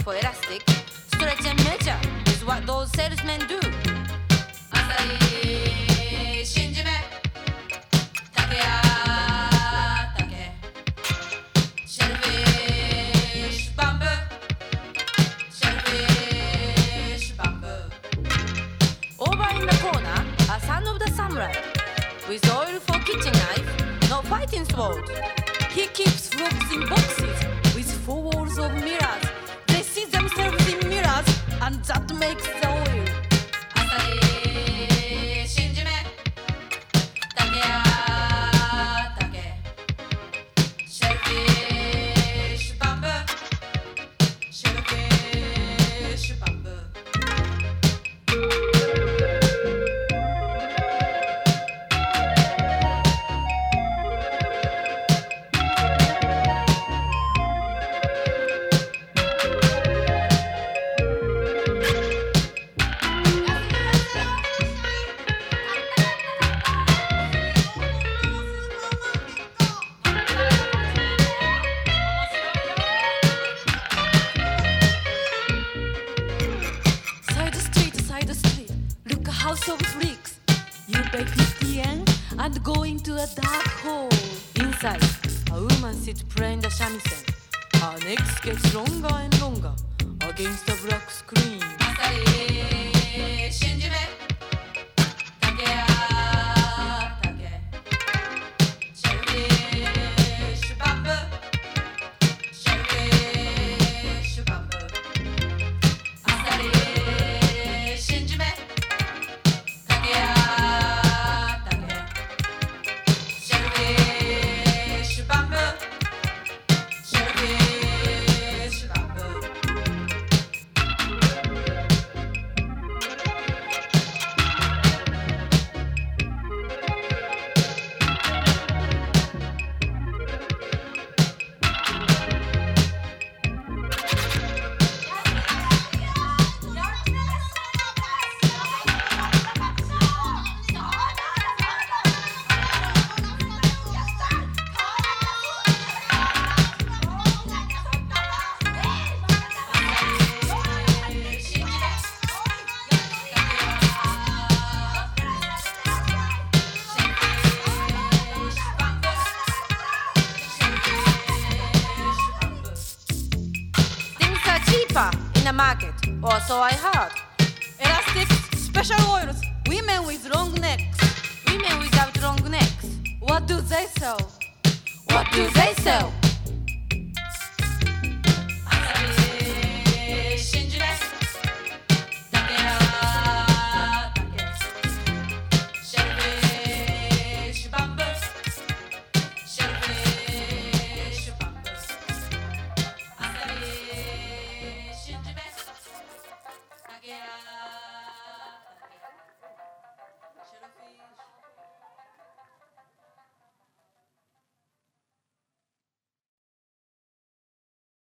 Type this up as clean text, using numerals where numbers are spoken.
for elastic. Stretch and measure is what those salesmen do. 朝日新締め竹や竹シェルフィッシュバンブーシェルフィッシュバンブー Over in the corner a son of the samurai with oil for kitchen knife, not fighting sword. He keeps frogs in boxes with 4 walls of mirrors. They see themselves in mirrors and that makes the oil. 朝日新締め竹や竹シェルフィッシュバンブーシェルフィッシュバンブーHouse of freaks. You pay 50 yen and go into a dark hole. Inside, a woman sits playing the shamisen. Her legs gets longer and longer against a black screen. 朝日新締め竹や竹シェルフィッシュバンブーシェルフィッシュバンブー朝日新締め竹や竹シェルフィッシュバンブーシェルフィッシュバンブーin the market, or so I heard. Elastic, special oils, women with long necks. Women without long necks. What do they sell? What do they sell?